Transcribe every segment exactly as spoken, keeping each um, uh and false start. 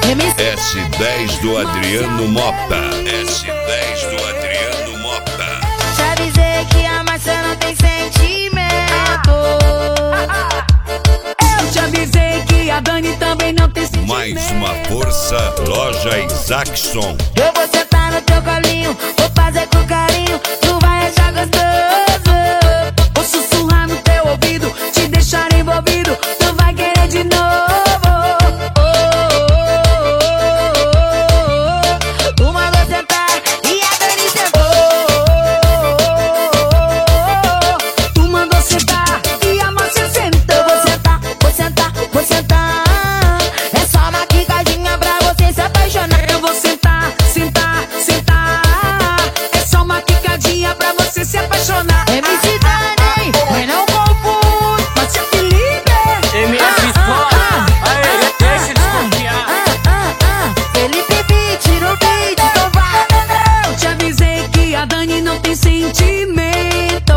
S dez do Adriano Mota. S dez do Adriano Mota. Te avisei que a maçã não tem sentimento. Eu te avisei que a Dani também não tem sentimento. Mais uma força, Loja Isaacson. Eu vou sentar no teu colinho, vou fazer com carinho, tu vai achar gostoso. Vou sussurrar no teu ouvido, te deixar envolvido, tu vai querer de novo. Tu mandou sentar e a Dani sentou. Tu mandou sentar e a Márcia sentou. Eu vou sentar, vou sentar, vou sentar. É só uma quicadinha pra você se apaixonar. Eu vou sentar, sentar, sentar. É só uma quicadinha pra você se apaixonar. M C Dani, mas não confunde. Márcia Felipe, M S Escola, aê, deixa eles confiar. Felipe Beat, no beat, então vai. eu te avisei que a Dani não tem sentimento.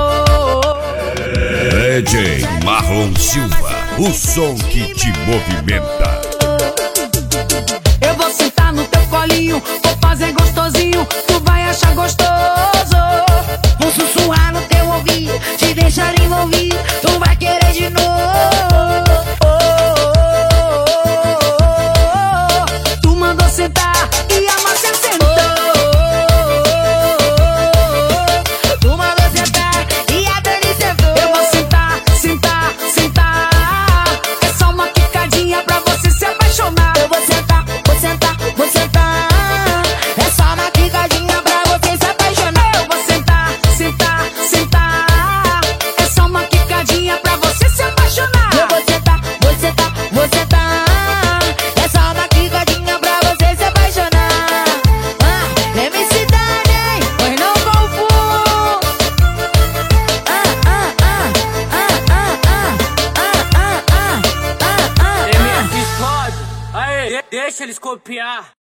D J Marlon Silva, o som que te movimenta. Eu vou sentar no teu colinho, vou fazer gostosinho, tu vai achar gostoso. Vou sussurrar no teu ouvido, te deixar envolvido, tu vai querer de novo. Tu mandou sentar e a Márcia sentou. Tu mandou sentar e a Dani sentou. Eu vou sentar, sentar, sentar. É só uma quicadinha pra você se apaixonar. Eu vou sentar, vou sentar, vou sentar. É só uma quicadinha pra você se apaixonar. Eu vou sentar, sentar, sentar. É só uma quicadinha pra você se apaixonar. Eu vou sentar, vou sentar, vou sentar. É só uma quicadinha pra você se apaixonar. Ah, M C Dani, mas não confunde. Ah, ah, ah, ah, ah, ah, ah, ah, ah, ah, ah. M S Escola, aê, deixa eles copiar.